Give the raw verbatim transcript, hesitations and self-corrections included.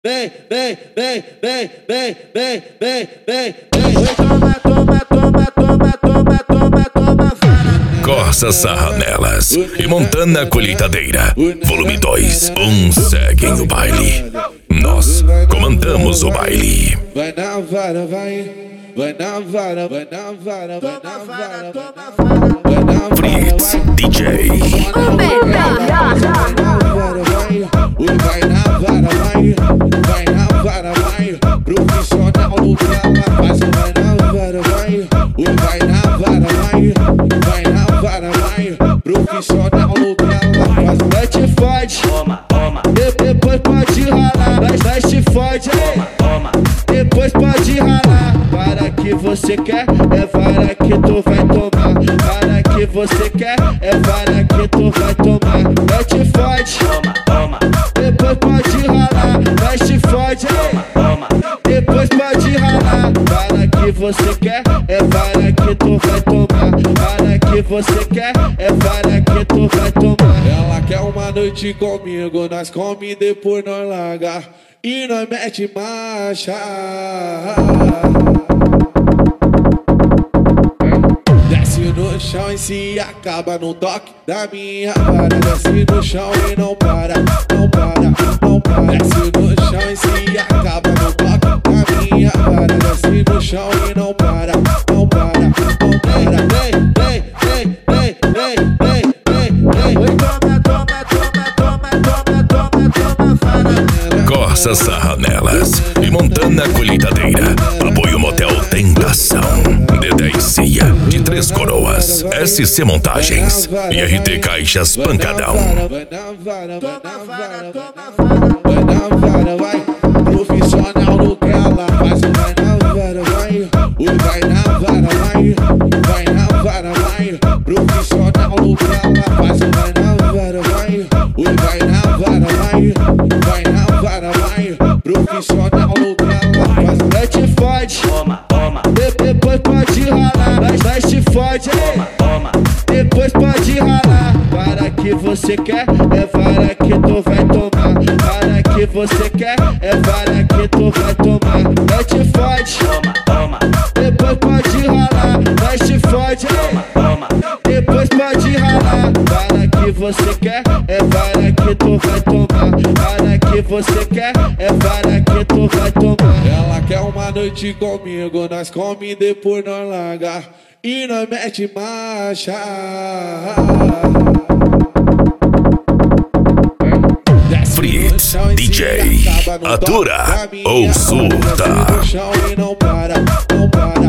vem, vem, vem, vem, vem, vem, vem, vem, vem. Toma, toma, toma, toma, toma, toma, toma, vara. Corsa Sarra nelas e Montana Colheitadeira. Volume dois. Um seguem o baile. Nós comandamos o baile. Vai na vara, vai. Vai na vara, vai na vara, vai na vara, toma vara. Vai na vara, Fritz, D J. Vai na vara, vai. Vai na vara, vai. Profissional no que ela faz. Vai na vara, vai. Vai na vara, vai. Vai na vara, vai. Profissional no que ela faz. Vai te fode. Toma, toma. Depois pode ralar. Vai te fode. Toma, toma. Depois pode ralar. Para que você quer, é vara que tu vai tomar. Para que você quer, é vara que tu vai tomar. Vai te fode. Toma, toma. Depois pode ralar. Vai te fode. Toma. Depois pode ralar. Para que você quer, é vara que tu vai tomar. Para que você quer, é vara que tu vai tomar. Ela quer uma noite comigo, nós come depois nós larga e nós mete marcha. Desce no chão e se acaba no toque da minha vara. Desce no chão e não para, não para, não para. Desce no chão e se acaba no toque da minha vara. Desce no chão e não para, não para, não para. Vem, vem, vem, vem, vem, vem, vem, vem. Toma, toma, toma, toma, toma, toma, toma, vara. Corsa Sarra nelas e Montana Colheitadeira. Apoio Motel Tentação. Dedé e Cia de Três Coroas. S C Montagens e R T Caixas Pancadão. Vai na vara, vai na vara, toma vara. Vai na vara, vai. Profissional no que ela faz. Vai na vara, vai. Vai na vara, vai. Vai na vara, vai. Profissional no que ela faz. Vai na vara, vai. Vai na vara, vai. Vai na vara, vai. Profissional no que ela faz. Vai te fode. Toma, toma. Depois pode ralar. Vai te fode. Toma, toma. Depois pode ralar. Para que você quer, é vara que tu vai tomar. Para que você quer, é vara que tu vai tomar. Vai te fode. Toma, toma. Depois pode ralar. Vai te fode. Toma, toma. Depois pode ralar. Para que você quer, é vara que tu vai tomar. Para que você quer, é vara que tu vai tomar. Ela quer uma noite comigo, nós come depois nós larga e nós mete marcha. Fritz, D J. Atura ou surta. Desce no chão e não para, não para.